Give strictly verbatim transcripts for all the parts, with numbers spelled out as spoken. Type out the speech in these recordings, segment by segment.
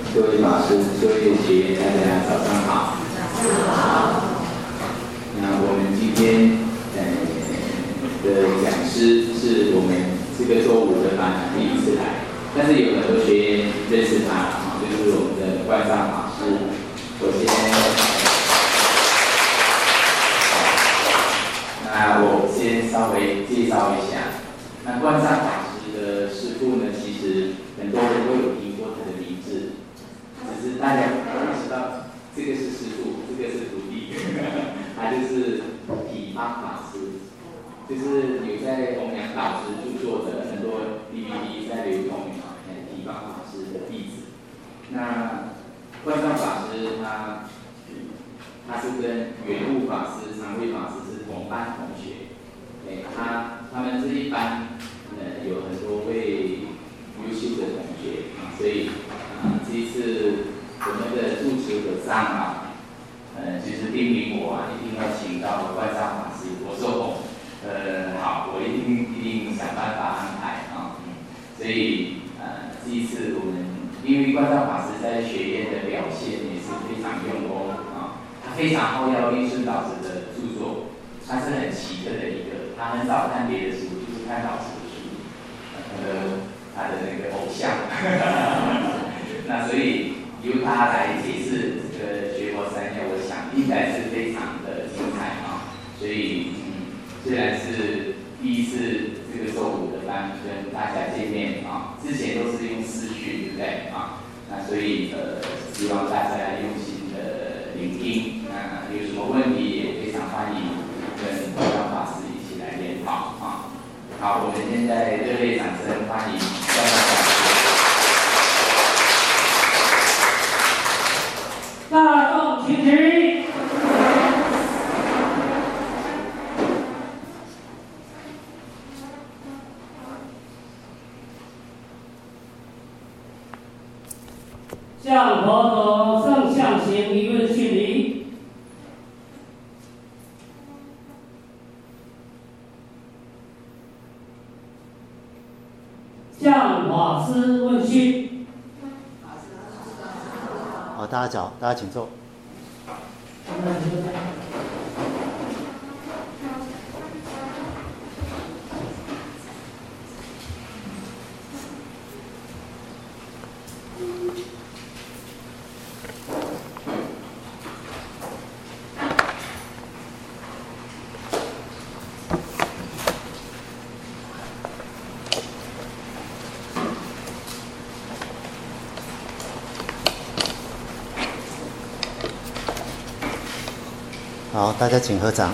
各位法师、各位学员，大家早上好。早上好。那我们今天呃的讲师是我们这个周五的班第一次来，但是有很多学员认识他啊，就是我们的冠上法师。首先，那我先稍微介绍一下，那冠上法师的师父呢，其实很多人都有听过他的名字。只是大家不知道，这个是师父，这个是徒弟，他就是体方法师，就是有在弘扬导师著作的很多 D V D 在流通，体方法师的弟子。那冠上法师他他是跟圆悟法师、常慧法师是同班同学，哎，他他们这一班呃有很多位优秀的同学啊，所以。啊，这一次我们的住持和尚啊，呃，就是叮咛我啊，一定要请到冠上法师。我说哦，呃，好，我一定一定想办法安排啊。嗯，所以呃，这一次我们因为冠上法师在学院的表现也是非常用功啊，他非常好要立顺导师的著作，他是很奇特的一个，他很少看别的书，就是看导师的书，呃，他的那个偶像。那所以由他来解释这个学佛三要，我想应该是非常的精彩啊。所以，嗯，虽然是第一次这个周五的班跟大家见面啊，之前都是用视讯，对不对啊？那所以呃，希望大家用心的聆听，那有什么问题也非常欢迎跟冠上法师一起来研讨啊。好，我们现在热烈掌声欢迎冠上法师。 大众请起。向佛陀正向行一问训礼。向法师问讯。 好，大家早，大家请坐。好，大家请合掌。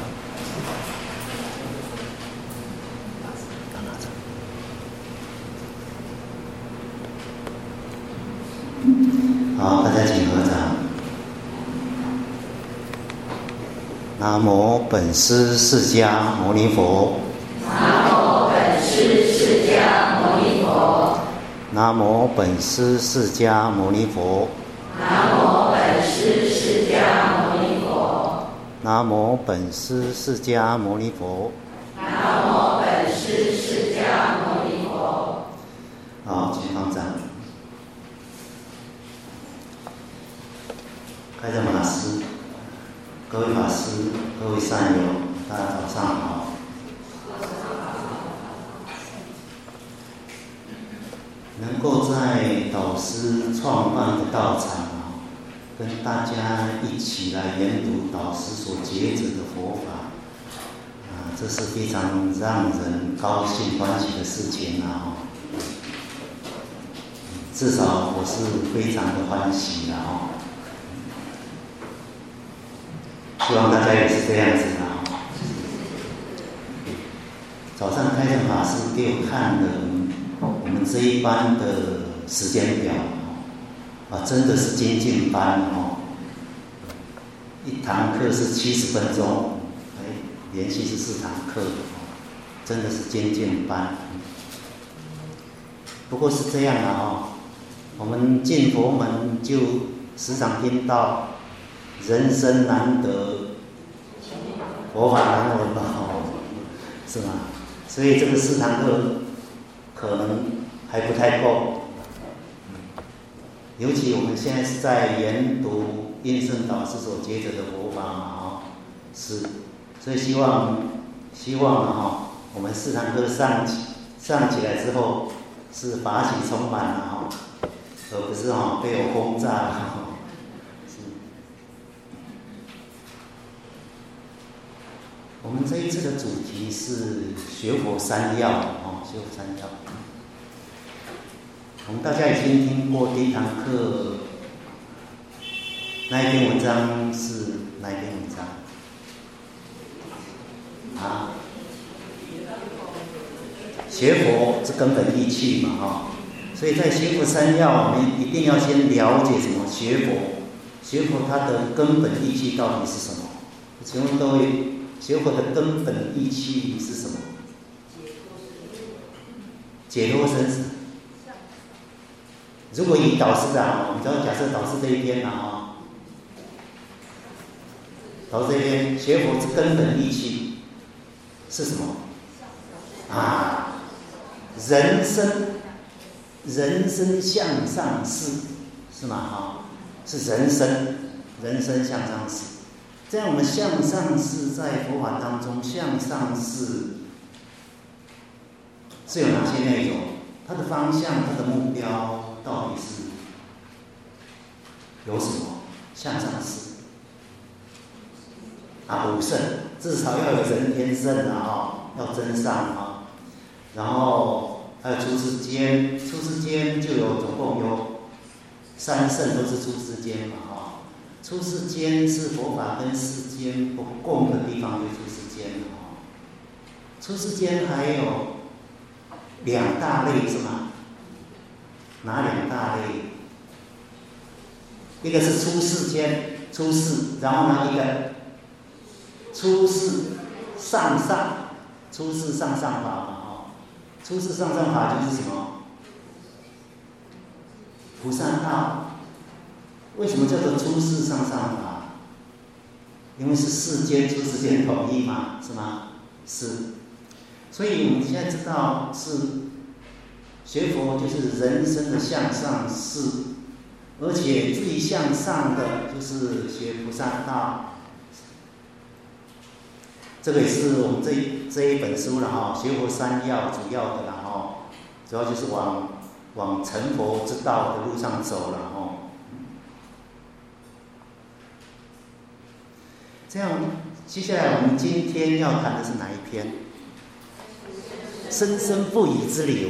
好，大家请合掌。南无本师释迦牟尼佛。 南无本师释迦牟尼佛。 南无本师释迦牟尼佛。 南无本师释迦牟尼佛。 南无本师释迦牟尼佛。 南无本师释迦牟尼佛。 好，请放掌。开正法师，各位法师，各位善友，大家早上好。能够在导师创办的道场跟大家一起来研读导师所结者的佛法，啊，这是非常让人高兴欢喜的事情啊！至少我是非常的欢喜的哦。希望大家也是这样子的哦。早上开正法师给我看了我们这一班的时间表。啊，真的是精进班哦！一堂课是七十分钟，哎，连续是四堂课，真的是精进班。不过是这样啊，哦，我们进佛门就时常听到“人生难得，佛法难闻”哦，是吗？所以这个四堂课可能还不太够。 尤其我们现在是在研读印圣导师所接着的佛法嘛，哈，是，所以希望希望哈，我们四堂课上上起来之后是法喜充满了哈，而不是哈被我轰炸了。我们这一次的主题是学佛三要哦，学佛三要。我们大家已经听过第一堂课，那一篇文章是哪一篇文章？啊？学佛是根本义气嘛，哈、哦，所以在学佛三要，我们一定要先了解什么学佛，学佛它的根本义气到底是什么？请问各位？学佛的根本义气是什么？解脱生死。如果以导师啊，我们只要假设导师这一边啊，导师这边学佛之根本义气是什么？啊，人生，人生向上事，是吗？哈，是人生，人生向上事。这样，我们向上事在佛法当中，向上事是有哪些内容？它的方向、它的目标到底是有什么？向上事啊，五圣至少要有人天圣啊，要真上啊，然后还有出世间，出世间就有总共有三圣，都是出世间嘛，哈。出世间是佛法跟世间不共的地方，就出世间了哦。出世间还有两大类是吗？哪两大类？一个是出世间，出世，然后呢一个出世上上，出世上上法嘛，哦，出世上上法就是什么？菩萨道。为什么叫做出世上上法？因为是世间出世间统一嘛，是吗？是。所以我们现在知道是学佛就是人生的向上事，而且最向上的就是学菩萨道。这个也是我们这这一本书了哈，学佛三要主要的了哈，主要就是往往成佛之道的路上走了哈。这样，接下来我们今天要谈的是哪一篇？生生不已之流。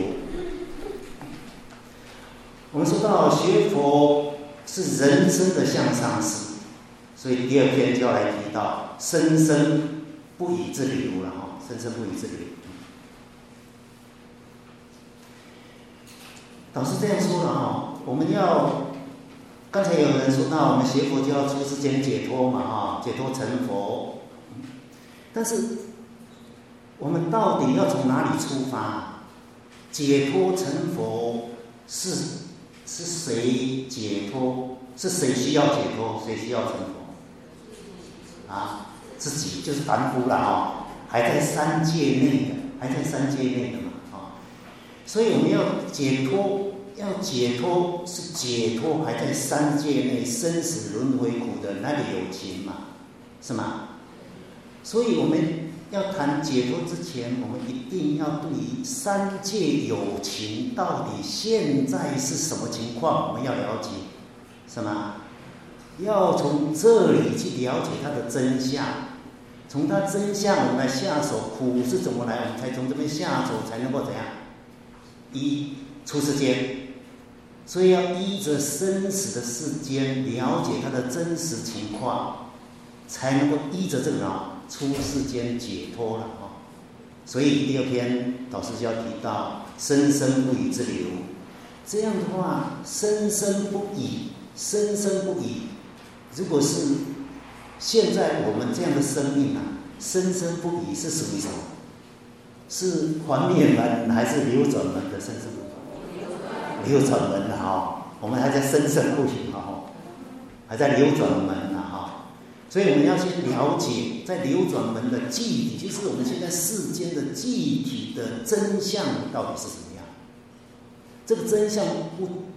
我们说到学佛是人生的向上事，所以第二篇就要来提到生生不已之流了哈，生生不已之流。导师这样说了哈，我们要。刚才有人说到，我们学佛就要出世间解脱嘛，哈，解脱成佛。但是，我们到底要从哪里出发？解脱成佛是是谁解脱？是谁需要解脱？谁需要成佛？啊，自己就是凡夫了啊，还在三界内的，还在三界内的嘛，啊，所以我们要解脱。要解脱是解脱还在三界内生死轮回苦的那个有情嘛，是吗？所以我们要谈解脱之前，我们一定要对于三界有情到底现在是什么情况，我们要了解，是吗？要从这里去了解它的真相，从它真相我们来下手，苦是怎么来，我们才从这边下手，才能够怎样？一出世间。所以要依着生死的世间了解它的真实情况，才能够依着这个啊出世间解脱了啊。所以第二篇导师就要提到生生不已之流。这样的话，生生不已，生生不已。如果是现在我们这样的生命啊，生生不已是属于什么？是还灭门还是流转门的生生不已？流转门了哈，我们还在生生不已哈，还在流转门了哈，所以我们要先了解在流转门的记体，就是我们现在世间的记体的真相到底是什么样。这个真相不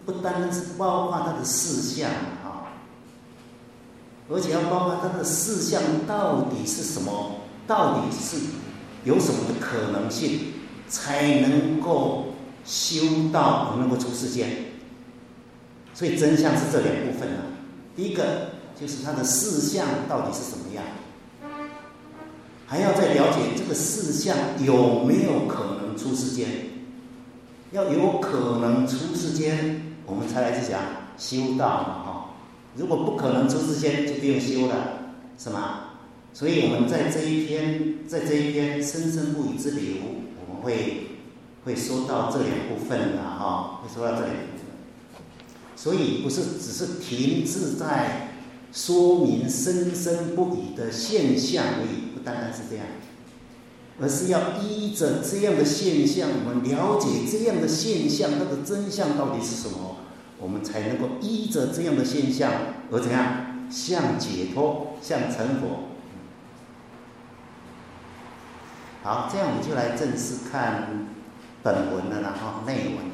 不单单是包括它的事项啊，而且要包括它的事项到底是什么，到底是有什么的可能性，才能够修道，能够出世间。所以真相是这两部分啊。第一个就是它的事项到底是什么样，还要再了解这个事项有没有可能出世间。要有可能出世间，我们才来去讲修道嘛，哈。如果不可能出世间，就不用修了，是吗？所以我们在这一篇，在这一篇生生不已之流，我们会会说到这两部分的哈，会说到这两部分。所以不是只是停滞在说明生生不已的现象而已，不单单是这样，而是要依着这样的现象，我们了解这样的现象它的真相到底是什么，我们才能够依着这样的现象而怎样向解脱，向成佛。好，这样我们就来正式看本文了，然后内文。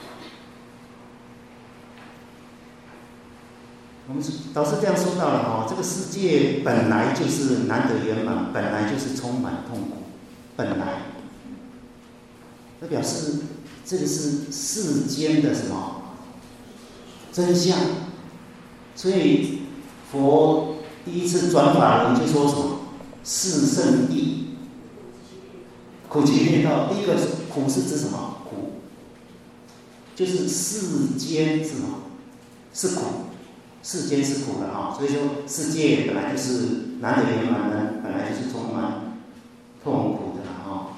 我们导师这样说到了哈，这个世界本来就是难得圆满，本来就是充满痛苦，本来，这表示这个是世间的什么真相。所以佛第一次转法轮就说什么四圣谛，苦集灭道。第一个苦是指什么？苦就是世间是什么？是苦。世间是苦的啊，所以说世界本来就是难得圆满的，本来就是充满痛苦的啊。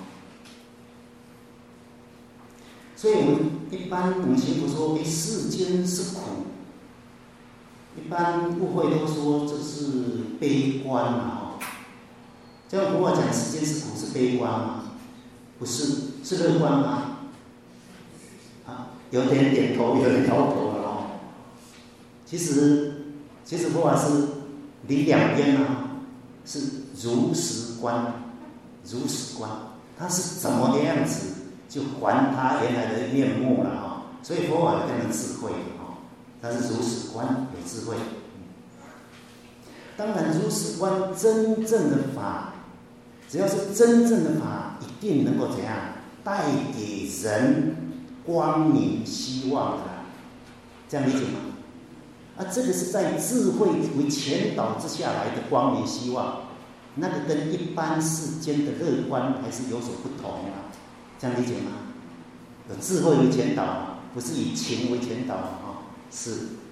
所以我们一般我们学佛说，哎，世间是苦，一般误会都说这是悲观啊。这样佛法讲世间是苦是悲观吗？不是，是乐观吗？啊，有点点头，有点摇头了。其实，其实佛法是离两边啊，是如实观，如实观，它是怎么样子，就还它原来的面目了啊。所以佛法有这样的智慧啊，它是如实观，有智慧。当然，如实观真正的法，只要是真正的法，一定能够怎样带给人光明希望的，这样理解吗？啊，这个是在智慧为前导之下来的光明希望，那个跟一般世间的乐观还是有所不同啊，这样理解吗？有智慧为前导，不是以情为前导啊，是。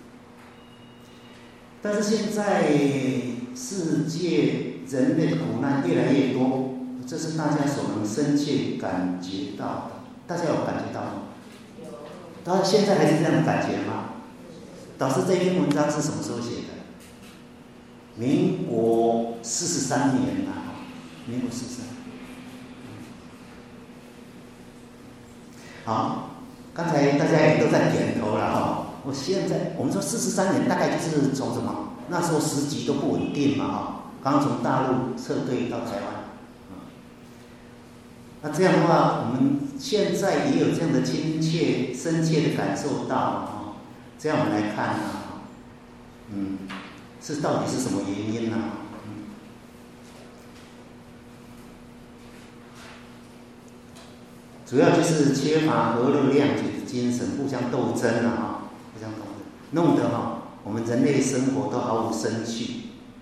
但是现在世界人类的苦难越来越多，这是大家所能深切感觉到的。大家有感觉到吗？有。到现在还是这样的感觉吗？导师这篇文章是什么时候写的？民国四十三年啊，民国四十三。好，刚才大家也都在点头了哈。我现在我们说四十三年，大概就是从什么？那时候时局都不稳定嘛哈，刚从大陆撤退到台湾。那这样的话，我们现在也有这样的亲切、深切的感受到啊。这样我们来看啊，嗯，是到底是什么原因呢？嗯，主要就是缺乏和乐谅解的精神，互相斗争啊，互相斗争，弄得哈我们人类生活都毫无生趣。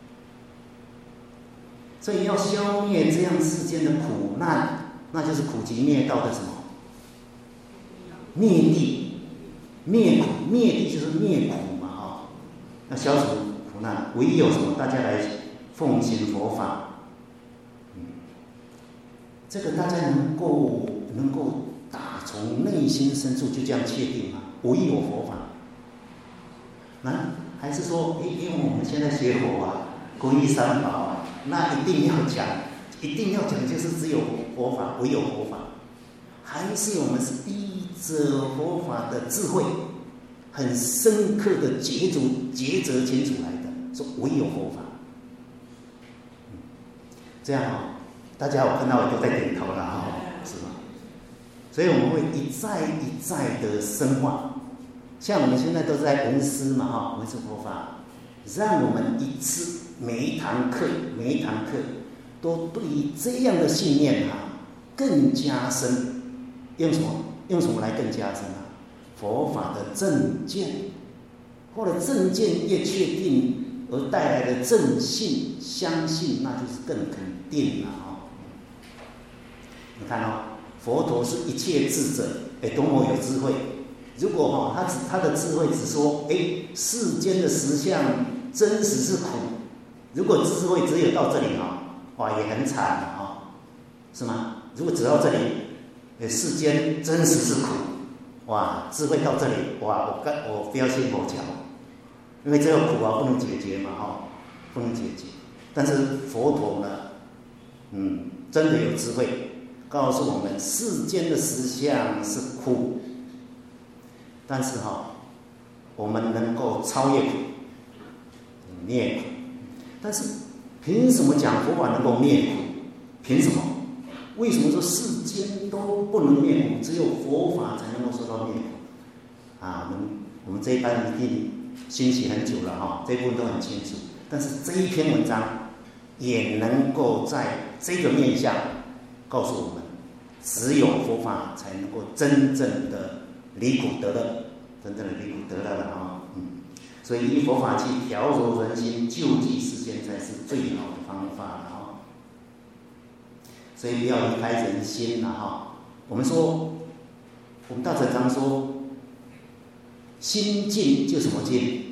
所以要消灭这样世间的苦难，那就是苦集灭道的什么？灭地。灭苦，灭地就是灭苦嘛，哈！要消除苦难，唯有什么？大家来奉行佛法。嗯，这个大家能够能够打从内心深处就这样确定吗？唯有佛法。那还是说，因为我们现在学佛啊，皈依三宝啊，那一定要讲，一定要讲，就是只有佛法，唯有佛法。还是我们是依着佛法的智慧，很深刻的抉择抉择清楚来的，说唯有佛法。嗯，这样啊，大家我看到我都在点头了哈，是吗？所以我们会一再一再的深化， 像我们现在都是在闻思嘛，哈，闻思佛法，让我们一次每一堂课，每一堂课都对于这样的信念哈、啊、更加深。用什么？用什么来更加深啊？佛法的正见，或者正见越确定而带来的正信，相信那就是更肯定了哦。你看哦，佛陀是一切智者，哎，多么有智慧！如果哈、哦，他只他的智慧只说，哎，世间的实相真实是苦，如果智慧只有到这里哈、哦，哇，也很惨了哈、哦，是吗？如果只到这里。世间真实是苦，哇！智慧到这里，哇！我干我不要信佛教，因为这个苦啊不能解决嘛，哈、哦，不能解决。但是佛陀呢，嗯，真的有智慧，告诉我们世间的实相是苦，但是哈、哦，我们能够超越苦，灭苦。但是凭什么讲佛法能够灭苦？凭什么？为什么说世间都不能灭苦，只有佛法才能够说到灭苦？啊，我们我们这一班一定欣喜很久了哈，这一部分都很清楚。但是这一篇文章也能够在这个面向告诉我们，只有佛法才能够真正的离苦得乐，真正的离苦得乐了啊。嗯，所以以佛法去调柔人心，救济世间，才是最好的方法了。所以不要离开人心了哈。我们说，我们大乘常说，心净就什么净？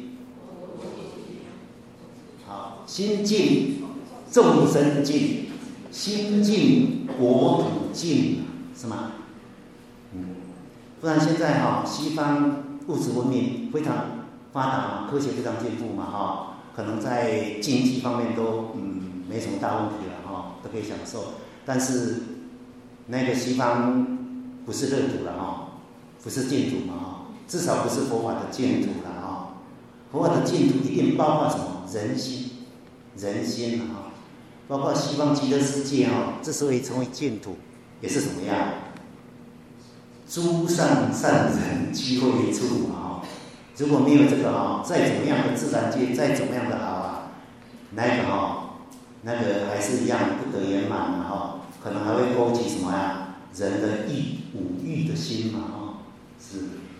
好，心净众生净，心净国土净，是吗？嗯，不然现在哈，西方物质文明非常发达嘛，科学非常进步嘛哈，可能在经济方面都嗯没什么大问题了哈，都可以享受。但是那个西方不是乐土了哈，不是净土嘛哈，至少不是佛法的净土了哈。佛法的净土一定包括什么？人心，人心哈，包括西方极乐世界哈，之所以成为净土，也是怎么样？诸善善人聚会处嘛哈。如果没有这个哈，再怎么样的自然界，再怎么样的好啊，那个哈，那个还是一样不得圆满嘛哈。可能还会勾起什么呀？人的欲五欲的心嘛，哦，是。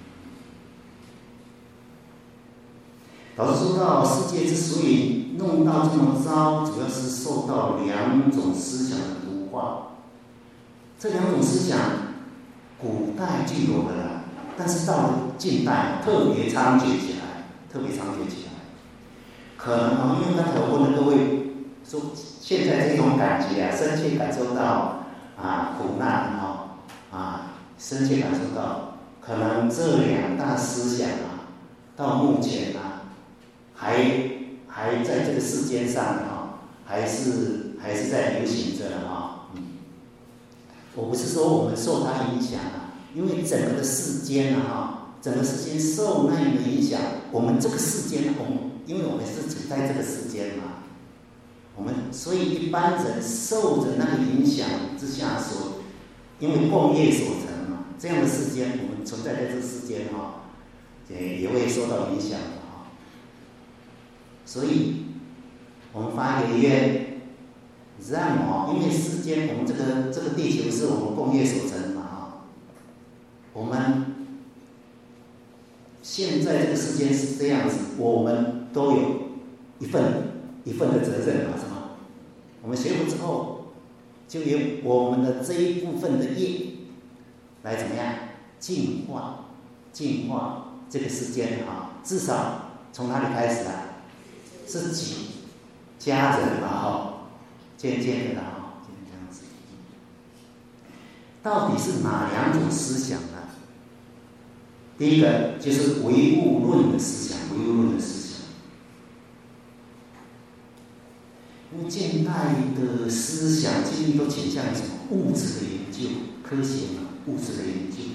老师说到，世界之所以弄到这么糟，主要是受到两种思想的毒化。这两种思想，古代就有的啦，但是到了近代特别猖獗起来，特别猖獗起来。可能啊，因为刚才我问了各位。说现在这种感觉啊，深切感受到啊苦难哈啊，深切感受到，可能这两大思想啊，到目前啊，还还在这个世间上啊，还是还是在流行着的哈。嗯，我不是说我们受它影响啊，因为整个的世间啊哈，整个世间受那样的影响，我们这个世间，我们因为我们是处在这个世间嘛。我们所以一般人受着那个影响之下所，因为共业所成嘛，这样的世间，我们存在在这个世间哈，也也会受到影响的哈。所以，我们发一个愿，让哦，因为世间我们这个这个地球是我们共业所成嘛哈，我们现在这个世间是这样子，我们都有一份。一份的责任嘛，是吗？我们学佛之后，就由我们的这一部分的业来怎么样净化、净化这个世间啊？至少从哪里开始啊？自己、家人嘛，哈，渐渐的哈，渐渐这样子。到底是哪两种思想呢？第一个就是唯物论的思想，唯物论的思想。因为近代的思想几乎都倾向于什么物质的研究，科学嘛，物质的研究，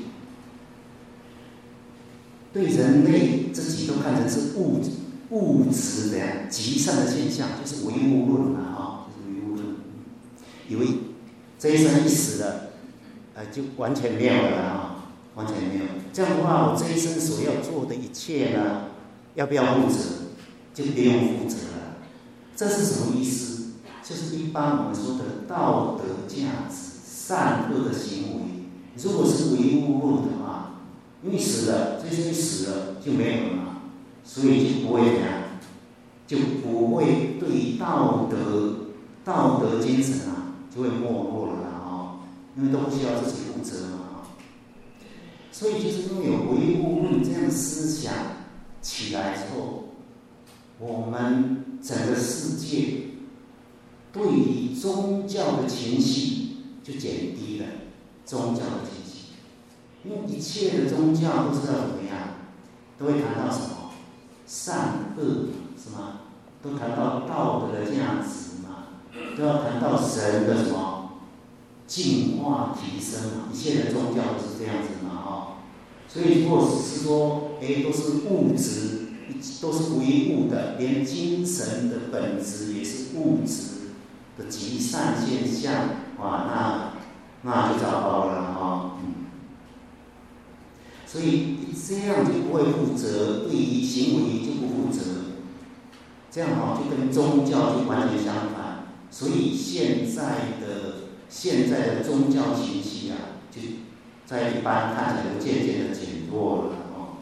对人类自己都看成是物质物质的极善的现象，就是唯物论嘛，哈，就是唯物论，以为这一生一死了，呃，就完全没有了啊， 完全没有。这样的话，我这一生所要做的一切呢，要不要负责？就不用负责了。这是什么意思？就是一般我们说的道德价值、善恶的行为。如果是唯物论的话，因为死了，这些死了就没有了嘛，所以就不会怎样，就不会对道德、道德精神啊，就会没落了啦哦，因为都不需要自己负责嘛哦。所以就是因为有唯物论这样的思想起来之后，我们整个世界对于宗教的情绪就减低了，宗教的情绪。因为一切的宗教都是要怎么样，都会谈到什么善恶，是吗？都谈到道德的价值嘛，都要谈到神的什么进化提升嘛。一切的宗教都是这样子嘛，哦。所以如果是说，哎，都是物质，都是唯物的，连精神的本质也是物质的极善现象，哇，那那就糟糕了哈、哦。嗯。所以这样就不会负责，对于行为就不负责，这样哈、哦、就跟宗教就完全相反。所以现在的现在的宗教情绪啊，就在一般看起来都渐渐的减弱了哦。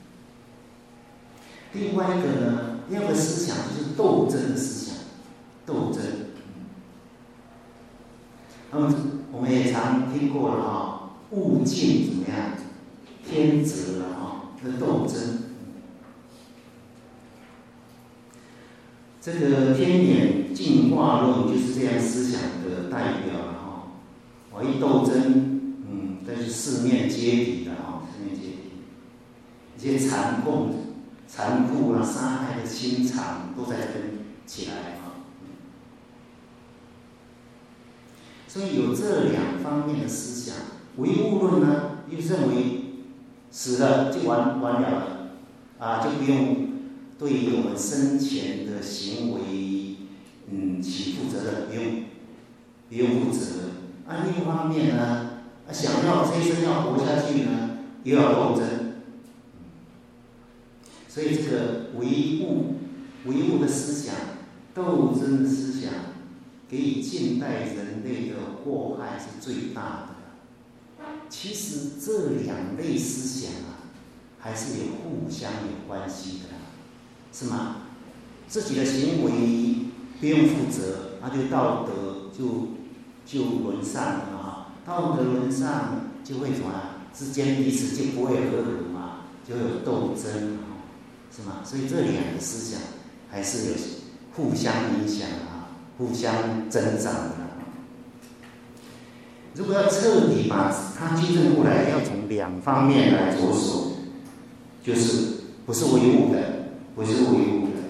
另外一个呢，另外一个思想就是斗争的思想，斗争。那么我们也常听过了哈、哦，物竞怎么样？天择了哈，的斗争。这个天演进化论就是这样思想的代表了哈。我一斗争，嗯，但是四面皆敌的哈，四面皆敌。一些残酷、残酷啊、杀害的心肠都在这边起来哈。所以有这两方面的思想，唯物论呢，又认为死了就完完了了，啊，就不用对于我们生前的行为，嗯，起负责任，不用不用负责。啊，另一方面呢，啊，想要这一生要活下去呢，又要斗争。所以这个唯物唯物的思想、斗争的思想，给予近代人类的祸害是最大的。其实这两类思想啊，还是有互相有关系的，是吗？自己的行为不用负责，那就道德就就沦丧了啊！道德沦丧就会什么？之间彼此就不会和合嘛，就有斗争，是吗？所以这两个思想还是有互相影响啊，互相增长的。如果要彻底把它纠正过来，要从两方面来着手，就是不是唯物的，不是唯物的，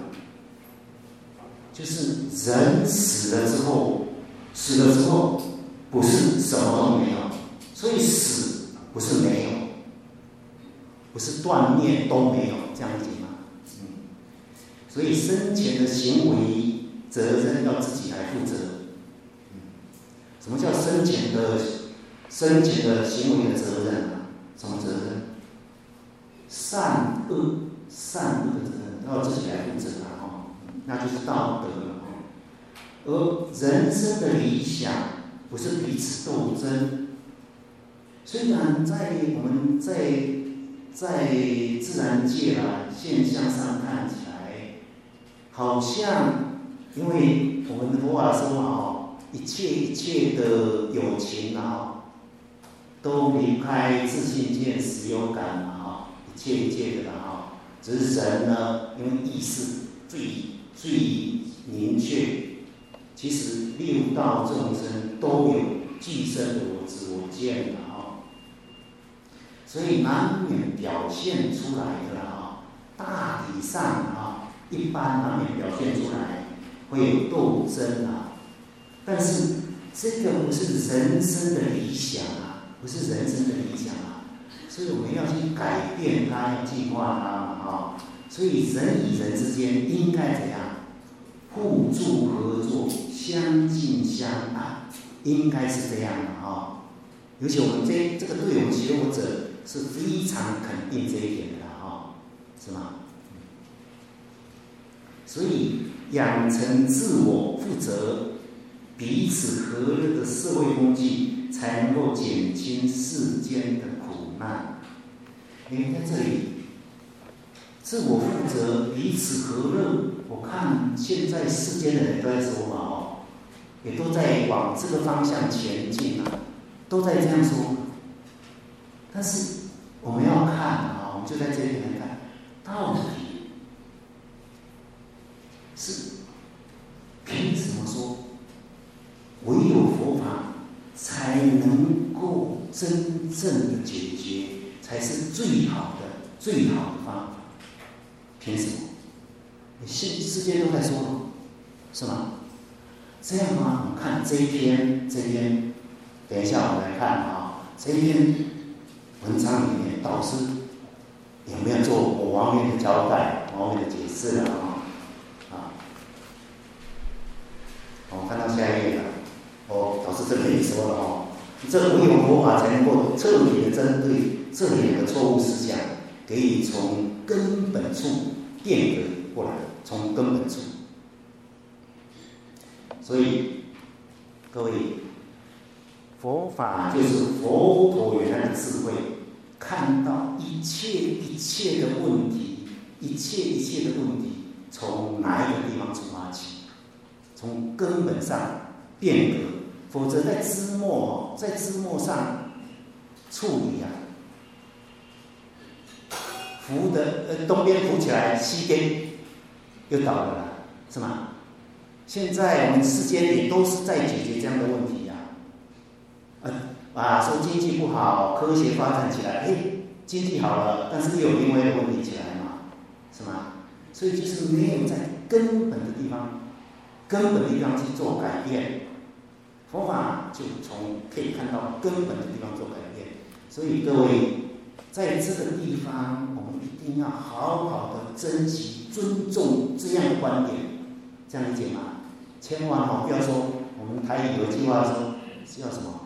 就是人死了之后，死了之后不是什么都没有，所以死不是没有，不是断灭都没有，这样理解吗？嗯，所以生前的行为责任要自己来负责。什么叫生前的生前的行为的责任啊？什么责任？善恶善恶的责任要自己来负责啊！哦，那就是道德了哦。而人生的理想不是彼此斗争。虽然在我们在在自然界啊现象上看起来，好像因为我们的佛法说哦。一切一切的友情啊，都离不开自信见、实有感嘛，哈，一切一切的哈，只是人呢，因为意识最最明确，其实六道众生都有具身的我执我见的哈，所以难免表现出来的哈，大体上啊，一般难免表现出来会有斗争啊。但是这个不是人生的理想啊，不是人生的理想啊，所以我们要去改变它，要净化它嘛，哈。所以人与人之间应该怎样？互助合作，相敬相爱，应该是这样的哈。尤其我们这这个对我们学佛者是非常肯定这一点的哈、哦，是吗？所以养成自我负责、彼此和乐的社会风气，才能够减轻世间的苦难。你在这里，自我负责、彼此和乐，我看现在世间的人都在说嘛，哦，也都在往这个方向前进啊，都在这样说。但是我们要看啊，我们就在这里来看，到底是凭什么说唯有佛法才能够真正的解决，才是最好的、最好的方法？凭什么？世世界都在说了，是吗？这样吗？我们看这一篇，这篇，等一下我们来看啊，这一篇文章里面导师有没有做某方面的交代、某方面的解释了啊？啊，我看到下一页了。哦，导师这里也说了哦，这唯有佛法才能够彻底的针对这两个错误思想，给予从根本处变革过来，从根本处。所以各位，佛法就是佛陀原来的智慧，看到一切一切的问题，一切一切的问题从哪一个地方出发起，从根本上变革，否则在枝末在枝末上处理啊，扶的呃东边扶起来，西边又倒了啦，是吗？现在我们世间也都是在解决这样的问题呀、啊，呃啊，说经济不好，科学发展起来，哎，经济好了，但是又有另外一个问题起来嘛，是吗？所以就是没有在根本的地方，根本的地方去做改变，佛法就从可以看到根本的地方做改变。所以各位，在这个地方，我们一定要好好的珍惜、尊重这样的观点，这样理解吗？千万哦，不要说我们台语有一句话说是叫什么？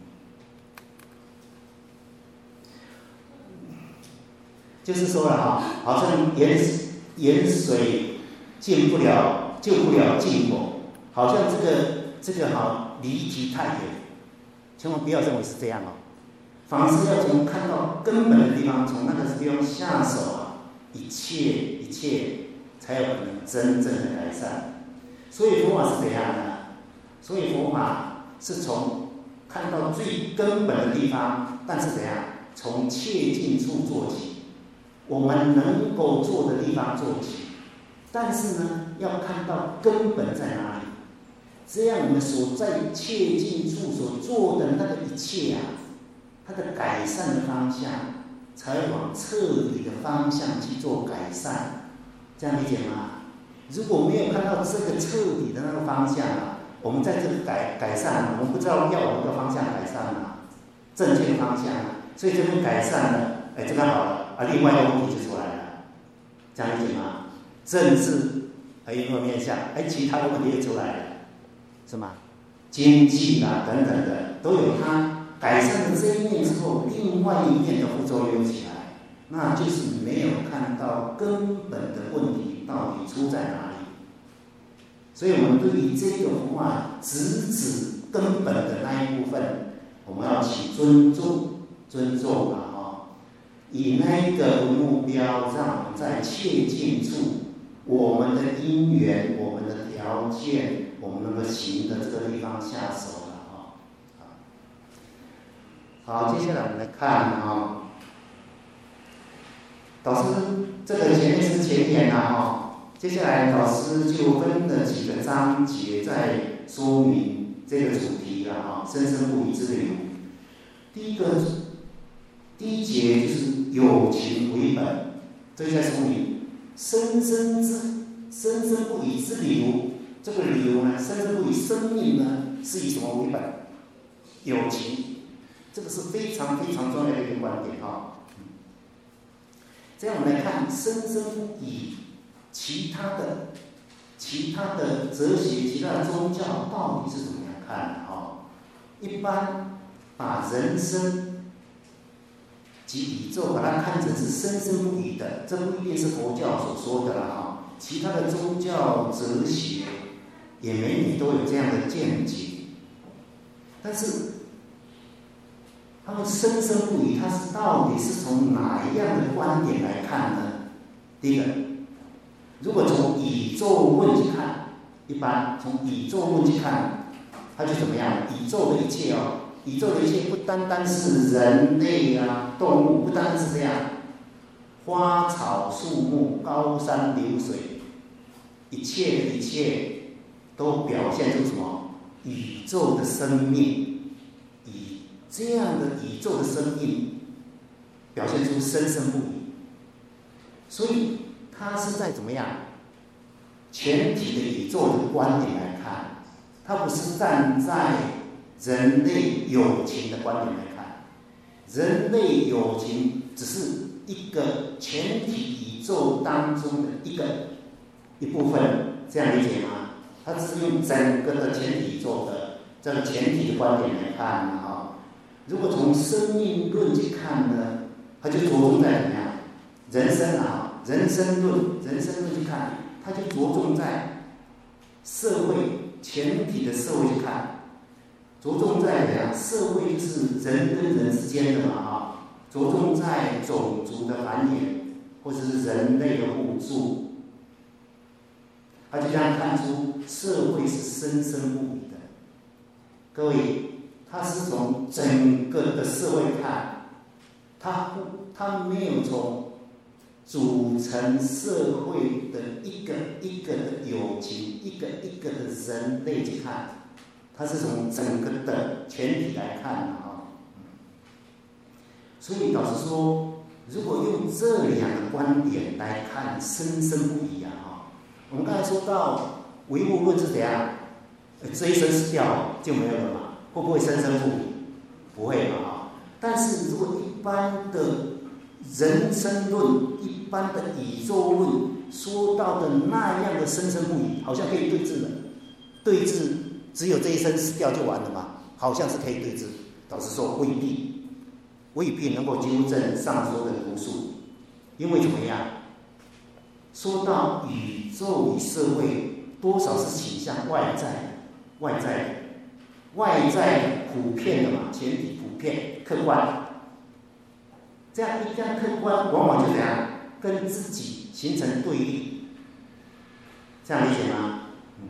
就是说了哈，好像盐盐水进不了，救不了进口，好像这个这个哈离题太远，千万不要认为是这样哦。凡是要从看到根本的地方，从那个地方下手啊，一切一切才有可能真正的改善。所以佛法是怎样的？所以佛法是从看到最根本的地方，但是怎样？从切近处做起，我们能够做的地方做起，但是呢，要看到根本在哪里。这样我们所在切近处所做的那个一切啊，它的改善的方向才往彻底的方向去做改善，这样理解吗？如果没有看到这个彻底的那个方向啊，我们在这个改改善，我们不知道要往这个方向改善啊，正确的方向啊，所以这边改善了，哎，这个好了啊，另外一个问题就出来了，这样理解吗？政治还有没有面向？哎，其他的问题也出来了，是吗？经济啊等等的都有它改善了这一面之后，另外一面的副作用起来，那就是没有看到根本的问题到底出在哪里。所以我们对于这个佛法直指根本的那一部分，我们要起尊重尊重啊，哦，以那个为目标，让我们在切近处，我们的因缘、我们的条件，我们能够行的这个地方下手了啊。好，接下来我们来看啊，导师这个前面是前言啊，哈。接下来老师就分了几个章节在说明这个主题了啊，生生不已之流。第一个，第一节就是有情为本，这就在说明生生之生生不已之流。这个流呢，生生不已生命呢，是以什么为本？有情，这个是非常非常重要的一个观点啊。这样我们来看生生不已。其他的、其他的哲学、其他的宗教到底是怎么样看的啊？一般把人生即宇宙把它看成是生生不已的，这不一定是佛教所说的啦哈，其他的宗教哲学也美女都有这样的见解，但是他们生生不已，它是到底是从哪一样的观点来看呢？第一个，如果从宇宙论去看，一般从宇宙论去看，它就怎么样？宇宙的一切哦，宇宙的一切不单单是人类啊、动物，不单单是这样，花草树木、高山流水，一切的一切都表现出什么？宇宙的生命，以这样的宇宙的生命表现出生生不已，所以它是在怎么样？全体的宇宙的观点来看，它不是站在人类有情的观点来看，人类有情只是一个全体宇宙当中的一个一部分，这样理解吗？它只是用整个的全体宇宙的这个全体的观点来看啊。如果从生命论去看呢，它就着重在怎么样？人生啊，人生论，人生论去看，它就着重在社会全体的社会去看，着重在怎样？社会就是人跟人之间的嘛啊，着重在种族的繁衍，或者是人类的互助，他就这样看出社会是生生不已的。各位，他是从整个的社会看，他他没有从组成社会的一个一个的友情，一个一个的人类去看，他是从整个的全体来看啊。所以老实说，如果用这两个观点来看生生不已啊，我们刚才说到唯物论是怎样？这一生死掉就没有了嘛？会不会生生不已？不会嘛啊！但是如果一般的人生论、一般的宇宙论说到的那样的生生不已，好像可以对峙的。对峙只有这一生死掉就完了嘛？好像是可以对峙。老实说，未必，未必能够纠正上说的图数，因为怎么样？说到宇宙与社会，多少是倾向外在的，外在的，外在普遍的嘛，前提普遍客观。这样一旦客观，往往就怎样跟自己形成对立，这样理解吗？嗯。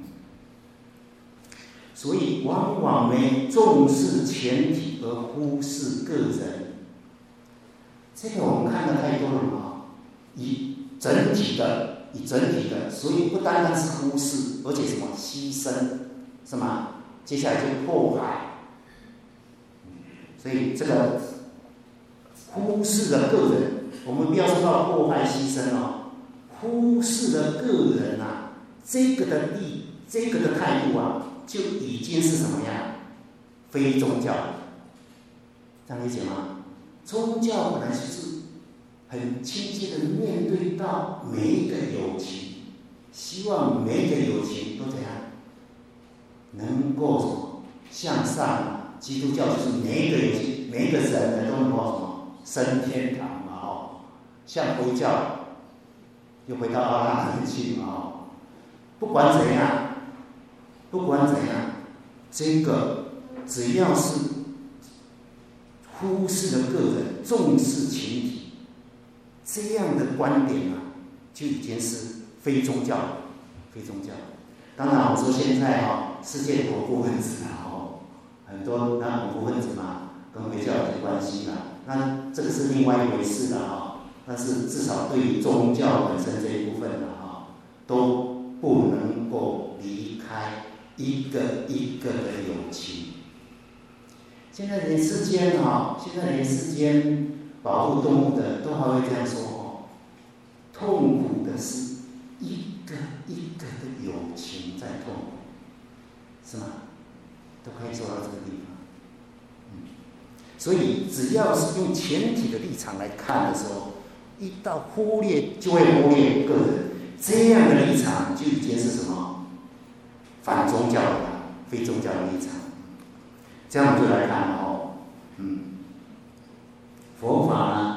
所以往往呢重视前提而忽视个人，这个我们看的太多了啊。以整体的，以整体的，所以不单单是忽视，而且什么牺牲，是吗？接下来就迫害，所以这个。忽视了个人，我们不要说到迫害牺牲哦，忽视了个人啊，这个的意，这个的态度啊，就已经是什么样？非宗教，这样理解吗？宗教本来就是很亲切的面对到每一个友情，希望每一个友情都怎样，能够什么向上啊？基督教就是每一个友情，每一个人呢都能够什么？升天堂嘛哦，像佛教又回到阿拉汉去嘛哦，不管怎样，不管怎样，这个只要是忽视了个人，重视群体，这样的观点啊，就已经是非宗教了，非宗教。当然，我说现在哈、哦，世界恐怖分子啊哦，很多那恐怖分子嘛，跟回教有些关系啦。那这个是另外一回事的哈，但是至少对于宗教本身这一部分的哈，都不能够离开一个一个的友情。现在人世间哈，现在人世间保护动物的都还会这样说哦，痛苦的是一个一个的友情在痛苦，是吗？都可以说到这个地方。所以，只要是用前提的立场来看的时候，一到忽略就会忽略个人，这样的立场就已经是什么？反宗教的、非宗教的立场。这样我们就来看哦，嗯，佛法呢，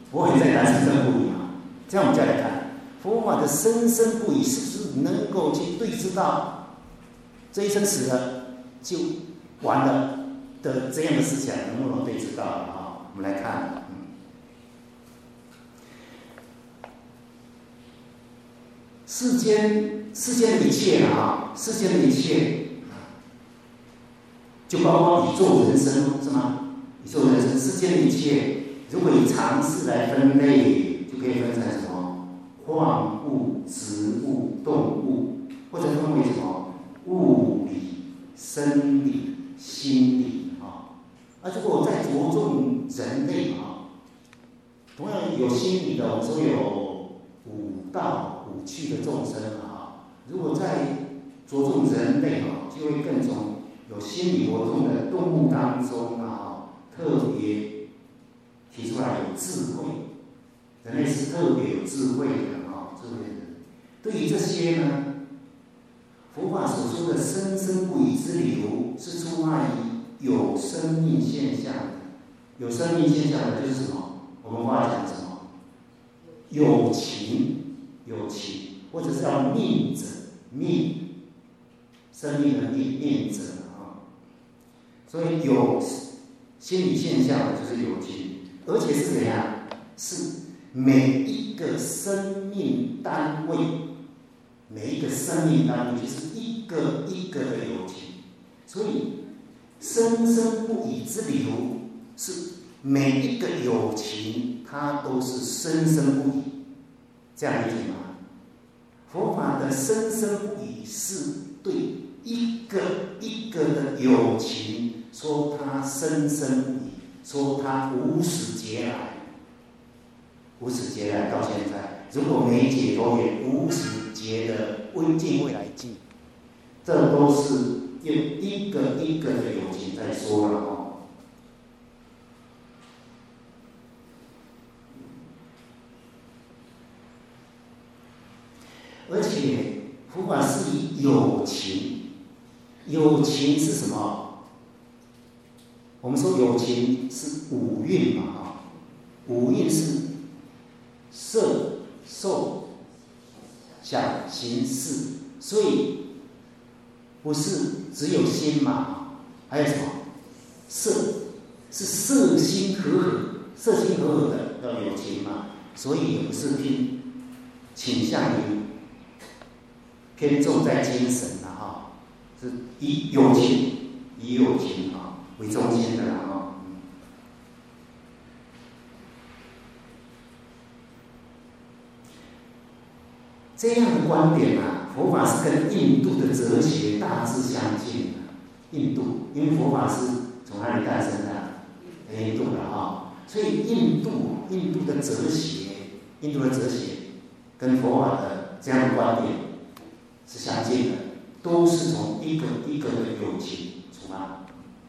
佛也在谈生生不已嘛。这样我们再来看佛法的生生不已，是不是能够去对知到这一生死了就完了的这样的思想，能不能对知到啊？我们来看，嗯，世间世间的一切啊，世间的一切，就包括宇宙人生，是吗？宇宙人生，世间的一切，如果以常识来分类，就可以分成什么？矿物、植物、动物，或者分为什么？物理、生理、心理啊。啊，如果再着重人类啊，同样有心理的，我们说有五道五趣的众生啊。如果再着重人类啊，就会更从有心理活动的动物当中啊，特别提出来有智慧。人类是特别有智慧的啊，智慧的人。对于这些呢，佛法所说的生生不已之流，是出发于有生命现象的。有生命现象的就是什么？我们话讲什么？有情，有情，或者是叫命者，命，生命的命，命者啊。所以有心理现象的就是有情，而且是怎样？是每一个生命单位，每一个生命单位就是一个一个的有情，所以生生不已之流是每一个有情，它都是生生不已，这样理解吗？佛法的生生不已是对一个一个的有情说它生生不已，说它无始劫来。无始劫来到现在，如果没解脱也无始劫的未尽未来际，这都是用一个一个的有情在说了哦。而且佛法是以有情，有情是什么？我们说有情是五蕴嘛，啊，五蕴是色、受、想、行、识，所以不是只有心嘛，还有什么？色是色心和合，色心和合的要有情嘛，所以也不是偏倾向于偏重在精神了哈，是以有情以有情啊为中心的了哈。这样的观点啊，佛法是跟印度的哲学大致相近的。印度，因为佛法是从哪里诞生的？印度的啊，所以印度印度的哲学，印度的哲学跟佛法的这样的观点是相近的，都是从一个一个的有情出发。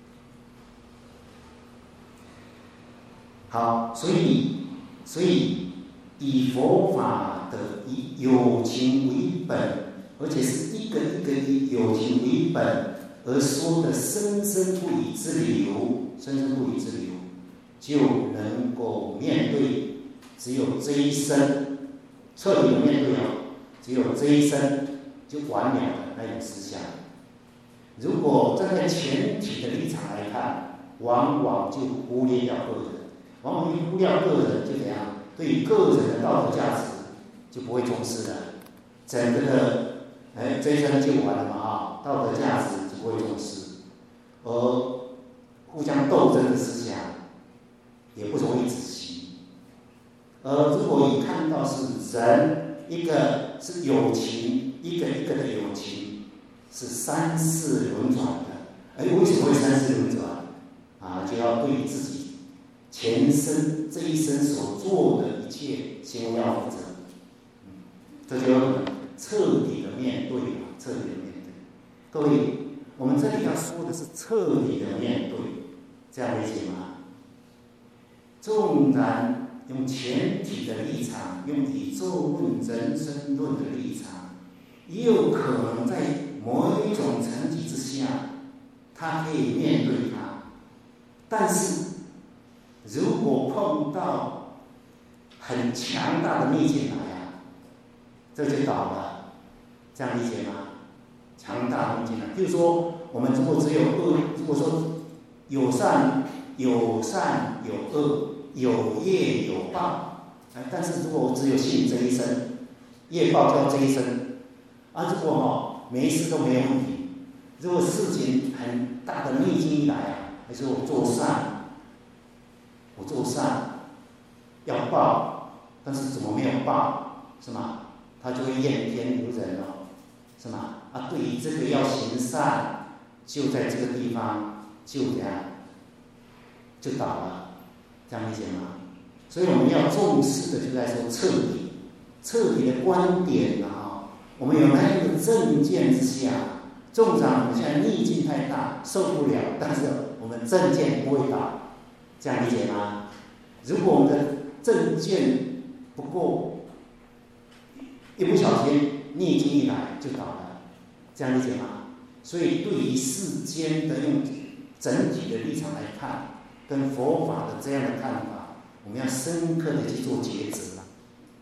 好，所以所以以佛法的以有情为本，而且是一个一个以有情为本而说的生生不已之流，生生不已之流，就能够面对只有这一生，彻底的面对哦，只有这一生就完了的那种思想。如果站在全体的立场来看，往往就忽略掉个人，往往一忽略个人就怎样？对于个人的道德价值就不会重视了，整个的哎这一生就完了嘛啊，道德价值就不会重视，而互相斗争的思想也不容易仔细。而如果你看到是人，一个是有情，一个一个的有情，是三世轮转的，哎，为什么会三世轮转啊？就要对自己前生这一生所做的一切行为要负责，嗯，这就很彻底的面对了，彻底的面对。各位，我们这里要说的是彻底的面对，这样理解吗？纵然用全体的立场，用宇宙论、人生论的立场，也有可能在某一种层级之下，他可以面对它，但是如果碰到很强大的逆境来啊，这就倒了，这样理解吗？强大的逆境来，譬如说，我们如果只有恶，如果说有善有善有恶，有业有报，但是如果我只有信这一生，业报就要这一生，啊，如果哈每一次都没有问题，如果事情很大的逆境一来啊，还是我做善，我做善要报，但是怎么没有报，是吗？他就会怨天尤人了，是吗？啊，对于这个要行善，就在这个地方就这样就倒了，这样理解吗？所以我们要重视的就在说彻底，彻底的观点啊，我们有那一个正见之下，纵然我们现在逆境太大受不了，但是我们正见不会倒，这样理解吗？如果我们的正见不够，一不小心逆境一来就倒了，这样理解吗？所以对于世间的用整体的立场来看，跟佛法的这样的看法，我们要深刻的去做抉择了。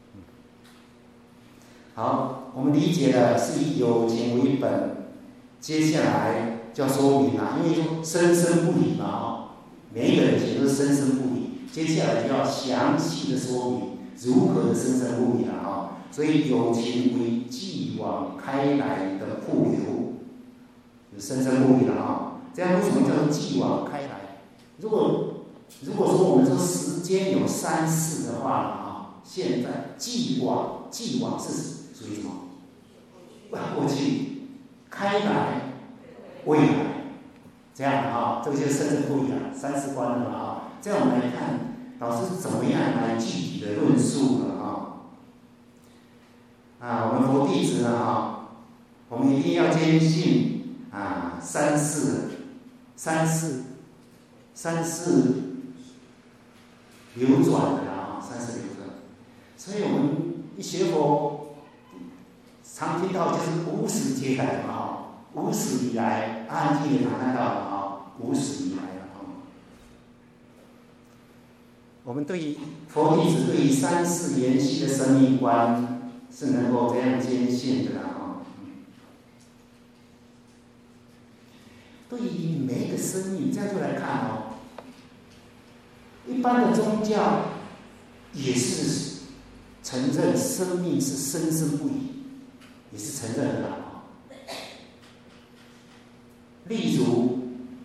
好，我们理解的是以有情为本，接下来就要说明了，因为说生生不离嘛，哦，每一个人都是生生不离，接下来就要详细的说明如何的生生不离了啊。所以有情为继往开来的瀑流，有生生不离了啊。这样为什么叫做继往开来？如果如果说我们说时间有三世的话啊，现在继往继往是属于什么？过去，开来，未来，这样啊，这个就是生生不离了，三世观了啊。这样我们来看老师怎么样来具体的论述了啊？啊，我们佛弟子呢啊，我们一定要坚信啊，三世，三世，三世流转的啊，三世流转。所以我们一学佛，常听到就是无始劫来嘛啊，无始以来，安静也常看到了啊，无始以来了啊。我们对于佛弟子对于三世延续的生命观是能够这样坚信的啊。对于每一个生命，这样就来看哦，一般的宗教也是承认生命是生生不已，也是承认的啊。例如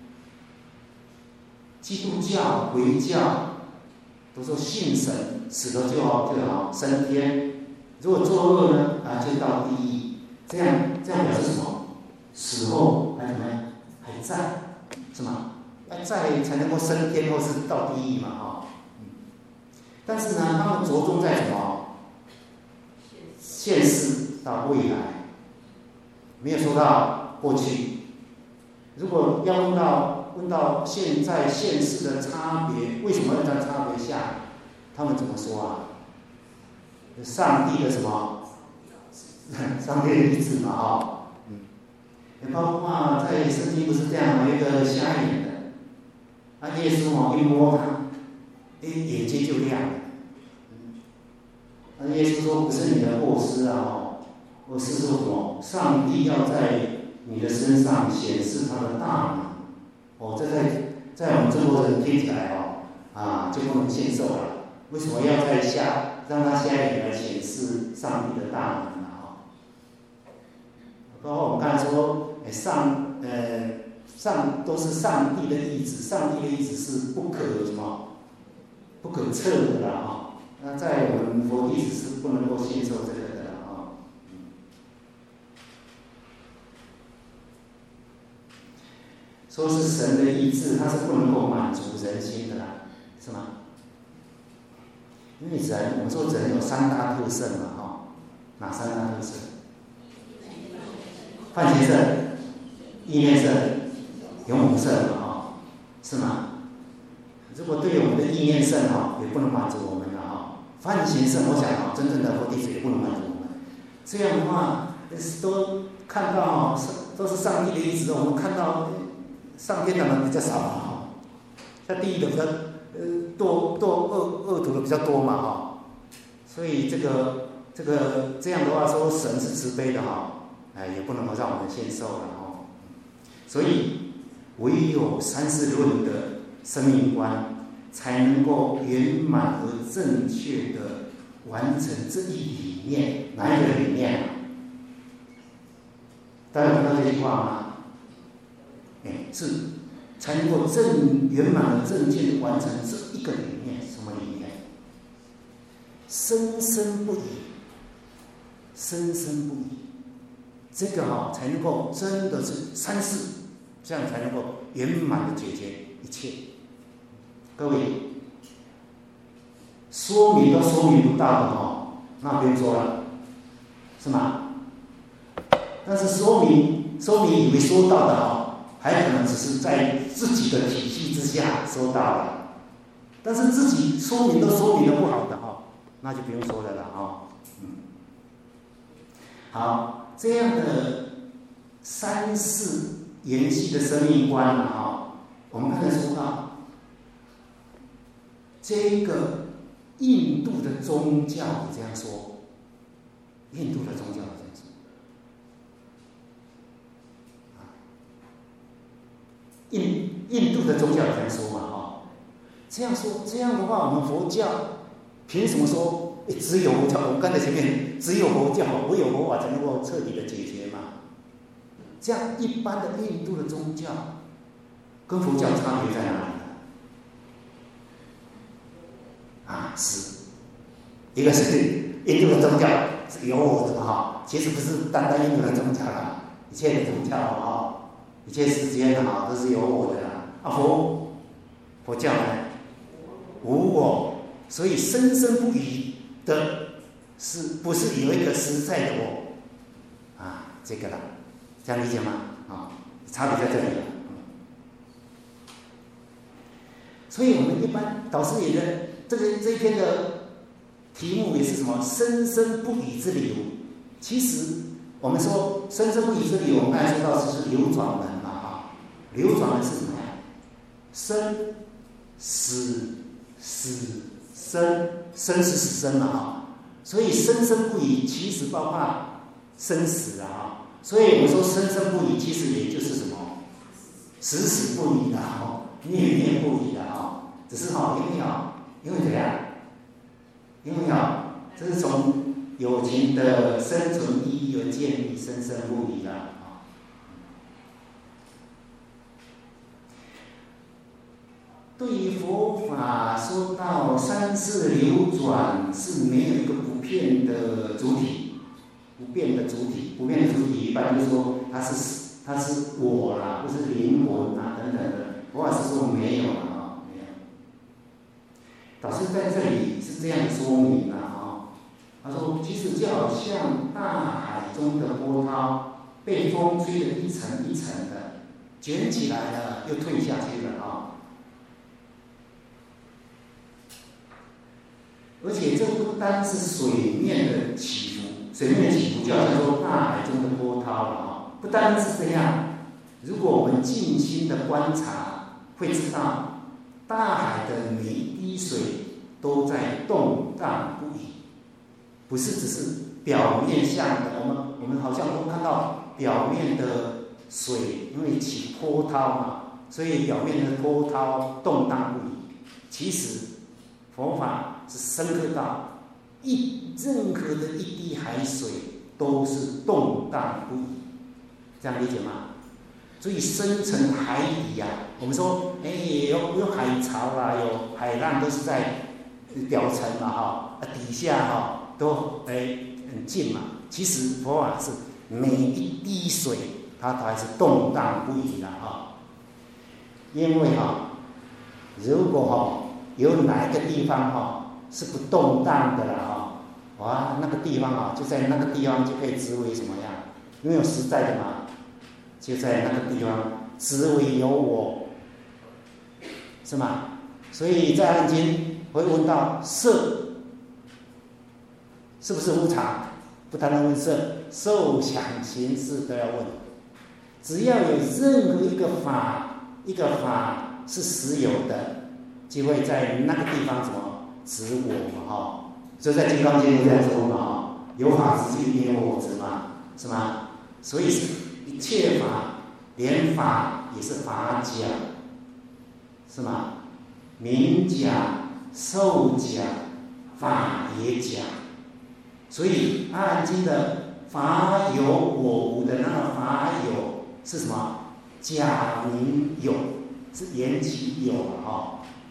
基督教、回教都说信神，死了就好就好升天。如果作恶呢，啊，就到地狱。这样这样表示什么？死后还怎么样？还在，是吗？要在才能够升天或是到地狱嘛，哈、哦。嗯。但是呢，他们着重在什么？现世到未来，没有说到过去。如果要问到问到现在现世的差别，为什么要在差别下？他们怎么说啊？上帝的什么？上帝的意志嘛，哈、哦，嗯，也包括在圣经不是这样吗？有一个瞎眼的，啊，耶稣哦一摸他，哎，眼睛就亮了。嗯，那耶稣说不是你的过失啊，哦，我是说什么？上帝要在你的身上显示他的大能，哦，这在在我们中国人听起来哦，啊，就不能接受了。为什么要在下？让他瞎眼来显示上帝的大能啊！包括我们刚才说，上呃上都是上帝的意志，上帝的意志是不可什么不可测的啦啊！那在我们佛弟子是不能够接受这个的啊。说是神的意志，它是不能够满足人心的啦，是吗？因为人，我们说人有三大特色嘛，哈，哪三大特色？泛心色、意念色、勇猛色嘛，哈，是吗？如果对于我们的意念色哈，也不能满足我们了哈。泛心色，我想啊，真正的佛弟子也不能满足我们。这样的话，都看到都是上帝的意志，我们看到上天的人比较少嘛，哈，在地狱的比较。呃，堕堕恶恶毒的比较多嘛，哈、哦， 所以这个这个这样的话说，神是慈悲的哈，哎，也不能够让我们献寿了哦。所以唯有三世论的生命观，才能够圆满而正确的完成这一理念。哪一个理念啊？大家有看到这句话吗？哎，是才能够正圆满而正确的完成这一个理念。什么理念？生生不已，生生不已。这个哈、哦、才能够真的是三世，这样才能够圆满的解决一切。各位，说明都说明不到的哦，那不用说了，是吗？但是说明说明以为说到的哦，还可能只是在自己的体系之下说到了，但是自己说明都说明的不好的哦，那就不用说了了哦。嗯，好，这样的三世延续的生命观啊，哦，我们刚才说到这个印度的宗教也这样说，印度的宗教也这样说。印印度的宗教也这样说嘛，哈，这样说，这样的话，我们佛教凭什么说只有佛教？我们刚才前面只有佛教，唯有佛法才能够彻底的解决嘛？这样一般的印度的宗教跟佛教差别在哪里呢？啊，是一个是印度的宗教是有我的哈，其实不是单单印度的宗教啦，一切的宗教哈。一切世间啊都是有我的啦，啊佛佛教呢无我，所以生生不已的是不是有一个实在的我啊？这个啦，这样理解吗？啊，差别在这里了。所以我们一般导师也的这个这一篇的题目也是什么？生生不已之理由。其实我们说生生不已之理由，我们刚才说到是流转门嘛，哈，流转门是什么呀？生、死、死、生，生是死生嘛，哈，所以生生不已其实包括生死啊，哈，所以我们说生生不已，其实也就是什么？死死不已的哈，念念不已的哈，只是哈，因为哈，因为怎样？因为哈，这是从有情的生存意义而建立生生不已的啊。对于佛法说到三世流转是没有一个不变的主体，不变的主体，不变的主体一般就说它是它是我啦，或是灵魂啊等等的。佛法是说没有了啊，没有。导师在这里是这样说明的啊，他说其实就好像大海中的波涛被风吹得一层一层的卷起来了，又退下去了啊。而且这不单是水面的起伏，水面的起伏就好像说大海中的波涛了啊，不单是这样。如果我们静心的观察，会知道大海的每一滴水都在动荡不已，不是只是表面上的。我们我们好像都看到表面的水，因为起波涛嘛，所以表面的波涛动荡不已。其实佛法是深刻到一任何的一滴海水都是动荡不已，这样理解吗？所以深层海底啊，我们说，哎，有有海潮啦，有海浪，都是在表层嘛，哈，底下哈都哎很近嘛。其实佛法是每一滴水，它都还是动荡不已的哈。因为哈，如果哈有哪一个地方哈是不动荡的啦哈，哇，那个地方啊，就在那个地方就可以知为什么样？因为有实在的嘛。就在那个地方，只为有我，是吗？所以在《阿含经》会问到色，是不是无常？不单单问色，受想行识都要问。只要有任何一个法，一个法是实有的，就会在那个地方什么指我嘛哈。 就在《金刚经》都这样说嘛，哦，有法执具，因我执嘛，是吗？所以一切法，连法也是法讲，是吗？名讲、受讲、法也讲。所以《阿含经》的法有我无的那个法有是什么？假名有，是言其有啊，哦。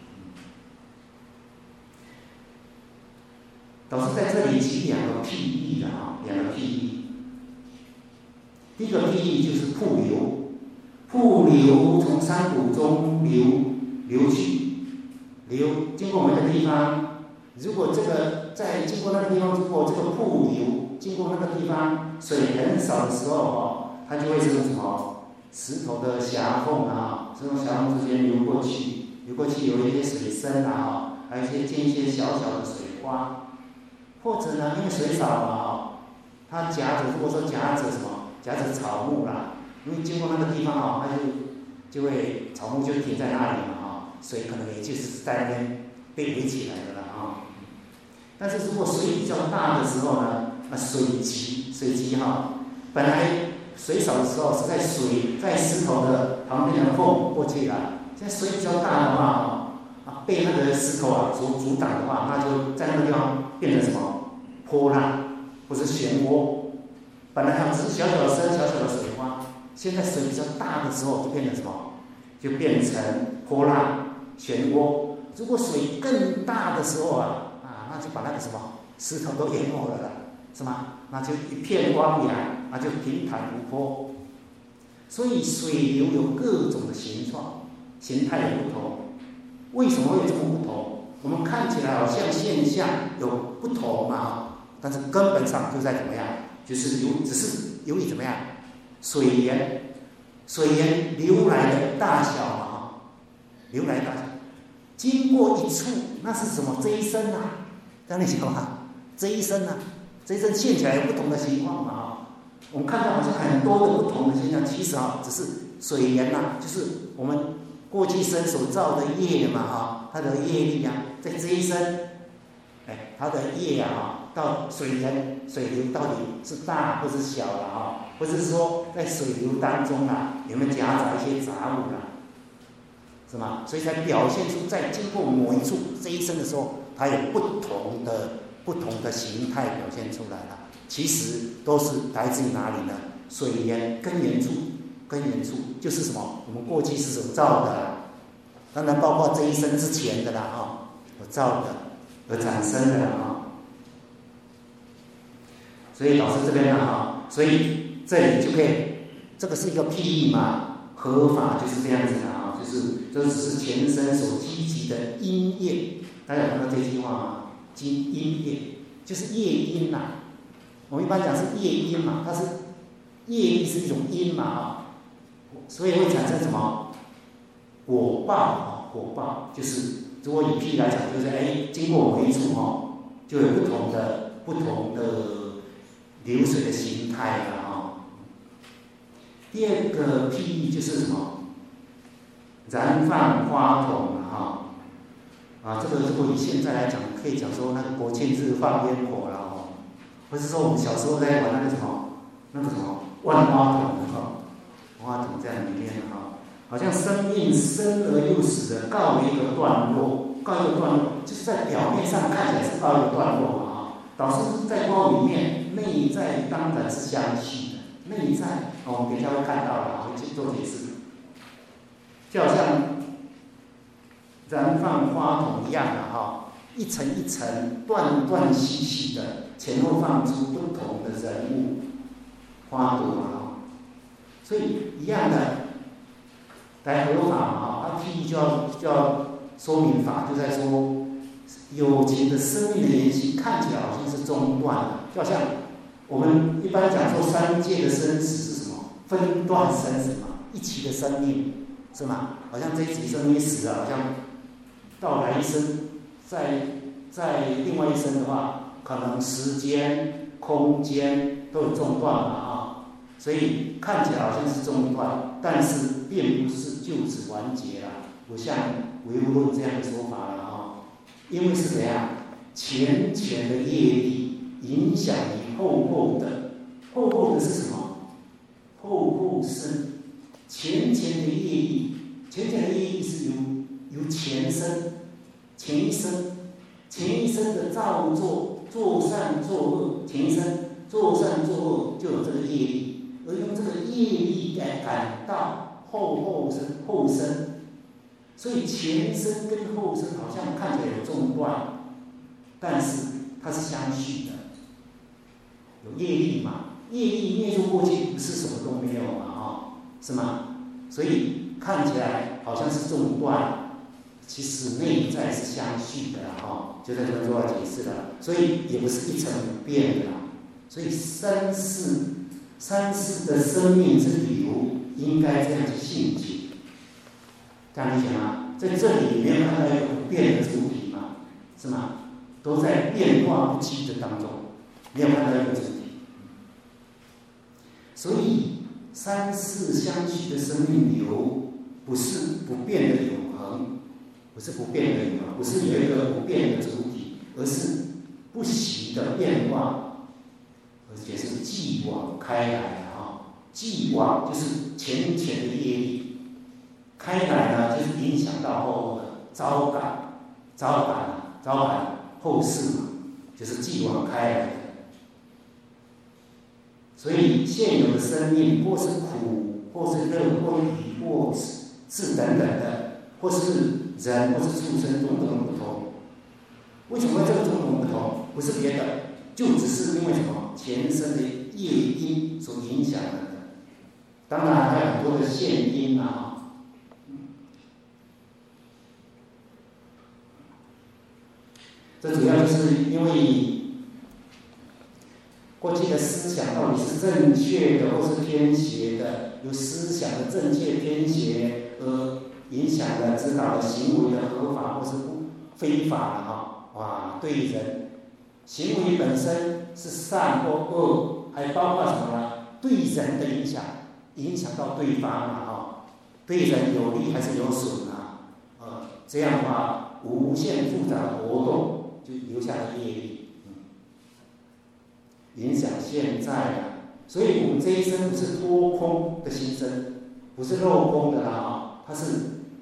导师在这里举两个譬喻的啊，两个譬喻。第一个譬喻就是瀑流，瀑流从山谷中流流去，流经过某个地方，如果这个在经过那个地方，如果这个瀑流经过那个地方水很少的时候哦，它就会是什么石头的狭缝啊，石头狭缝之间流过去，流过去有一些水声啊，还有一些见一些小小的水花。或者呢，因为水少嘛，哦，它夹着，如果说夹着什么，夹着草木啦，因为经过那个地方哦，它就就会草木就停在那里嘛，哦，水可能也就是在那边被围起来的了啊，哦。但是如果水比较大的时候呢，那水急，水急哈，哦，本来水少的时候是在水在石头的旁边的缝过去了，现在水比较大的话哦。啊，被那个石头啊所阻挡的话，那就在那个地方变成什么波浪或者漩涡。本来它只是小小的声、小小的水花，现在水比较大的时候就变成什么？就变成波浪、漩涡。如果水更大的时候啊，啊，那就把那个什么石头都淹没了啦，是吗？那就一片汪洋，那就平坦无波。所以水流有各种的形状，形态也不同。为什么会有这么不同？我们看起来好像现象有不同嘛，但是根本上就在怎么样？就是由只是由于怎么样？水源，水源流来的大小嘛，流来的大小，经过一处，那是什么？这一生啊，这样你晓得吗？这一生啊，这一生现起来有不同的情况嘛，啊，我们看到好像很多的不同的现象，其实啊，只是水源呐，就是我们过去生所造的业嘛，哈，它的业力啊，在这一生，哎，它的业啊，到水源水流到底是大或是小了啊，或者是说在水流当中啊，有没有夹杂一些杂物啦，是吗？所以才表现出在经过某一处这一生的时候，它有不同的不同的形态表现出来了。其实都是来自于哪里呢？水源根源处。根源处就是什么？我们过去是所造的啦，当然包括这一生之前的啦，哈，我造的而产生的啦，哈。所以老师这边呢，哈，所以这里就可以，这个是一个譬喻嘛，合法就是这样子的啊，就是这只是前生所积集的因业，大家有看到这句话吗？积因业就是业因呐，我们一般讲是业因嘛，它是业力是一种因嘛，啊。所以会产生什么果报啊？果报就是如果以譬来讲，就是哎，经过某一处哦，就有不同的不同的流水的形态了啊。第二个譬喻就是什么？燃放花筒了哈啊，这个如果以现在来讲，可以讲说那个国庆日放烟火了哦，或是说我们小时候在玩那个什么那个什么万花筒哈。花筒在里面哈，好像生命生而又死的告一个段落，告一个段落，就是在表面上看起来是告一个段落嘛啊。导师在光里面，内在当然是相续的，内在哦，我们等一下会看到了，会去做解释。就好像燃放花筒一样的哈，一层一层、断断续续的，前后放出不同的人物、花朵啊。所以一样的来合法嘛，它譬喻就要就要说明法，就在说有情的生命的延续看起来好像是中断的，就好像我们一般讲说三界的生死是什么？分段生死嘛，一期的生命是吗？好像这一期生命死了，好像到来一生，在在另外一生的话，可能时间、空间都有中断嘛啊。所以看起来好像是中断，但是并不是就此完结了，不像唯物论这样的说法了啊。因为是怎样？ 浅浅的业力影响你厚厚的，厚厚的是什么？厚厚生，浅浅的业力，浅浅的业力是由由前生，前一生，前一生的造作，做善做恶，前一生做善做恶就有这个业力，而用这个业力来感到后后生后生，所以前生跟后生好像看起来有中断，但是它是相续的，有业力嘛。业力灭入过去，不是什么都没有嘛，哦，是吗？所以看起来好像是中断，其实内在是相续的啦，哦，就在这边做到解释了，所以也不是一成不变的啦。所以三世三世的生命之流应该这样去信解，这样理解吗？在这里没有看到一个不变的主体嘛，是吗？都在变化不息的当中，没有看到一个主体。所以三世相续的生命流不是不变的永恒，不是不变的永恒，不是有一个不变的主体，而是不息的变化，而且是继往开来的啊！继往就是浅浅的业力，开来呢就是影响到后后的招感，招感啊，招感后世嘛，就是继往开来的。所以现有的生命，或是苦，或是乐，或是离，或是等等的，或是人，或是畜生，种种不同。为什么会这个种种不同？不是别的，就只是因为什么？前生的业因所影响的。当然还有很多的现因啊。这主要就是因为过去的思想到底是正确的或是偏邪的，由思想的正确偏邪而影响了指导的行为的合法或是不非法的哈，哇，对人行为本身是善或恶，还包括什么呢？对人的影响，影响到对方嘛哈，对人有利还是有损啊？呃，这样的话，无限复杂的活动就留下了业力。影响现在啊，所以我们这一生不是脱空的心生，不是漏空的啦啊，它是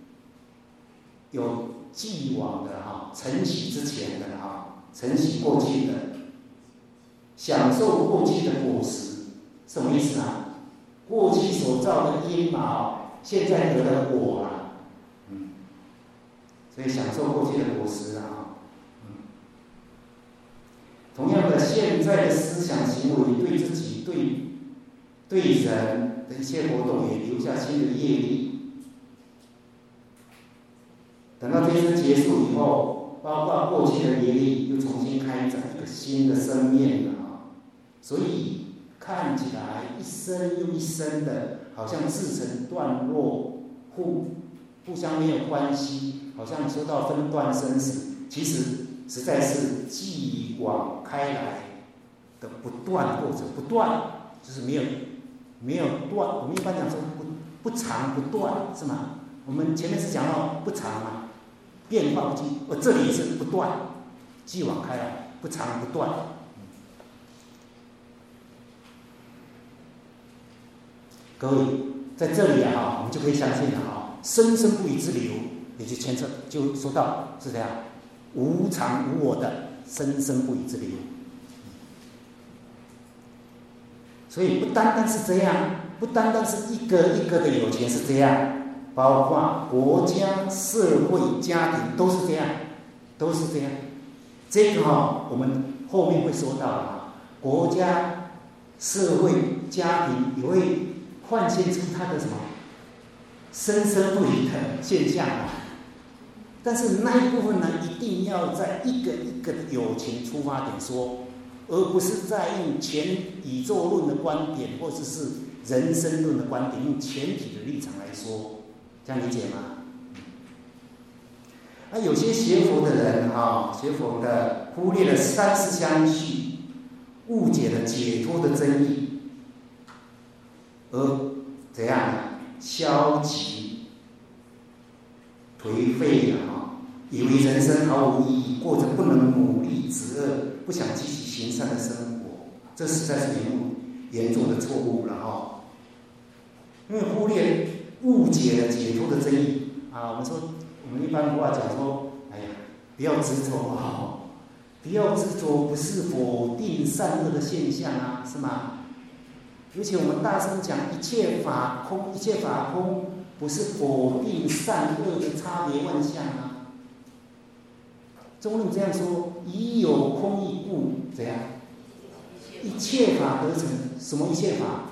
有既往的哈，承袭之前的啊，承袭过去的，享受过去的果实，什么意思啊？过去所造的因嘛，现在得了果啊，嗯，所以享受过去的果实啊。同样的，现在的思想行为对自己、对对人的一切活动也留下新的业力。等到这一生结束以后，包括过去的业力又重新开展一个新的生命了啊！所以看起来一生又一生的，好像自成段落，互互相没有关系，好像说到分段生死，其实。实在是继往开来的不断过程，不断就是没有没有断。我们一般讲说不不长不断，是吗？我们前面是讲到不长嘛，变化不惊，我这里是不断，继往开来，不长不断。各位在这里啊，我们就可以相信了啊，生生不已之流，也就牵扯，就说到是这样。无常无我的生生不已之流，所以不单单是这样，不单单是一个一个的有钱是这样，包括国家、社会、家庭都是这样，都是这样。这个哈、哦，我们后面会说到啊，国家、社会、家庭也会幻现出它的什么生生不已的现象啊。但是那一部分呢，一定要在一个一个的有情出发点说，而不是在用全宇宙论的观点，或者是人生论的观点，用全体的立场来说，这样理解吗？啊，有些学佛的人哈、哦，学佛的忽略了三世相续，误解了解脱的真义，而怎样呢？消极、颓废了哈， 以为人生毫无意义，过着不能努力止恶、不想积极行善的生活，这实在是严严重的错误了哈。因为忽略、误解了解脱的真意啊。我们说，我们一般话讲说，哎呀，不要执着啊，不要执着，不是否定善恶的现象啊，是吗？尤其我们大声讲一切法空，一切法空，不是否定善恶的差别万象啊。中论这样说：以有空义故，怎样？一切法得成。什么一切法？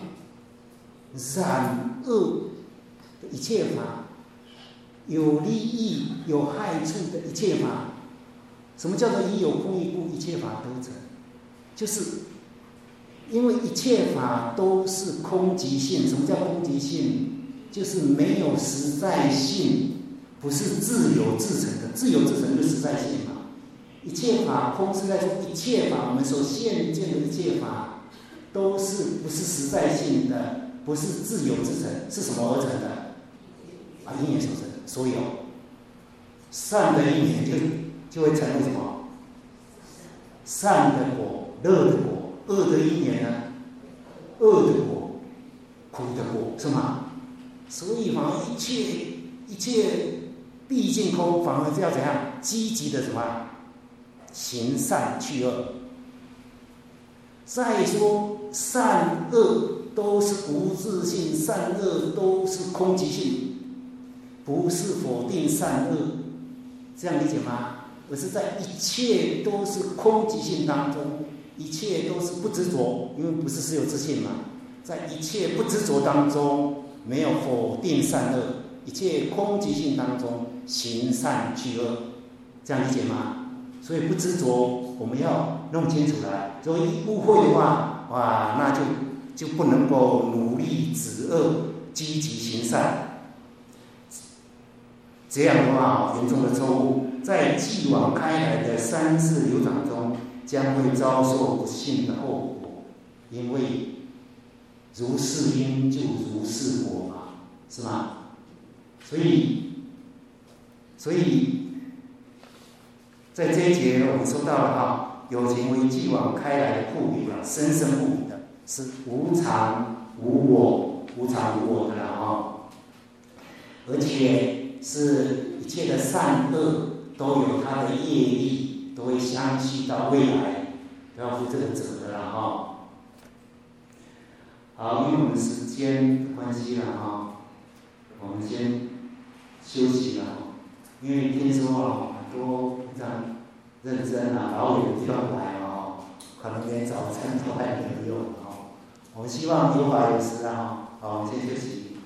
染恶的一切法，有利益、有害处的一切法。什么叫做以有空义故，一切法得成？就是因为一切法都是空即性。什么叫空即性？就是没有实在性，不是自由自成的。自由自成就是实在性嘛。一切法空是在说一切法，我们所现见的一切法，都是不是实在性的，不是自由自成，是什么而成的？啊，因缘所成。所有善的因缘就就会成为什么？善的果，乐的果；恶的因缘呢？恶的果，苦的果，是吗？所以反而一切一切毕竟空，反而是要怎样？积极的什么？行善去恶。再说善恶都是无自性，善恶都是空即性，不是否定善恶，这样理解吗？而是在一切都是空即性当中，一切都是不执着，因为不是实有自性嘛，在一切不执着当中，没有否定善恶，一切空即性当中行善去恶，这样理解吗？所以不执着，我们要弄清楚来。如果一误会的话，哇，那就就不能够努力止恶，积极行善。这样的话，严重的错误，在继往开来的三世流转中，将会遭受不幸的后果。因为如是因就如是果嘛，是吗？所以，所以。在这一节我们说到了哈，有情为继往开来的库里啊，生生不已的，是无常无我、无常无我的了哈，而且是一切的善恶都有它的业力，都会相续到未来，都要负这个责的了哈。好，因为我们时间的关系了哈，我们先休息了，因为听说啊。很多非常认真啊，老远的地方来哦，可能连早餐都还没有哦。我们希望有法有时啊，好，我们先休息。